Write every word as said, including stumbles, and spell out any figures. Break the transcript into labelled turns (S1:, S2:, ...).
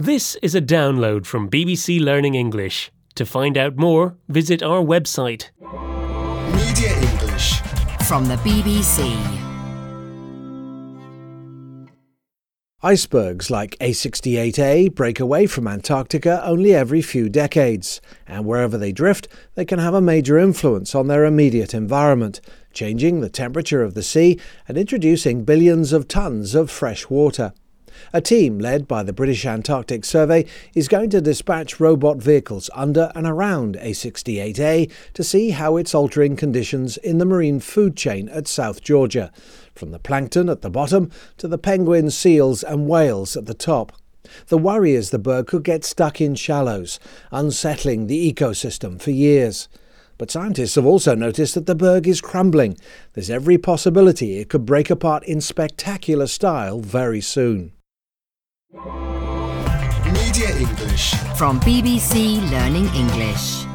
S1: This is a download from B B C Learning English. To find out more, visit our website.
S2: Media English
S3: from the B B C.
S4: Icebergs like A sixty-eight A break away from Antarctica only every few decades, and wherever they drift, they can have a major influence on their immediate environment, changing the temperature of the sea and introducing billions of tons of fresh water. A team led by the British Antarctic Survey is going to dispatch robot vehicles under and around A sixty-eight A to see how it's altering conditions in the marine food chain at South Georgia, from the plankton at the bottom to the penguins, seals and whales at the top. The worry is the bird could get stuck in shallows, unsettling the ecosystem for years. But scientists have also noticed that the berg is crumbling. There's every possibility it could break apart in spectacular style very soon.
S2: Media English
S3: From B B C Learning English.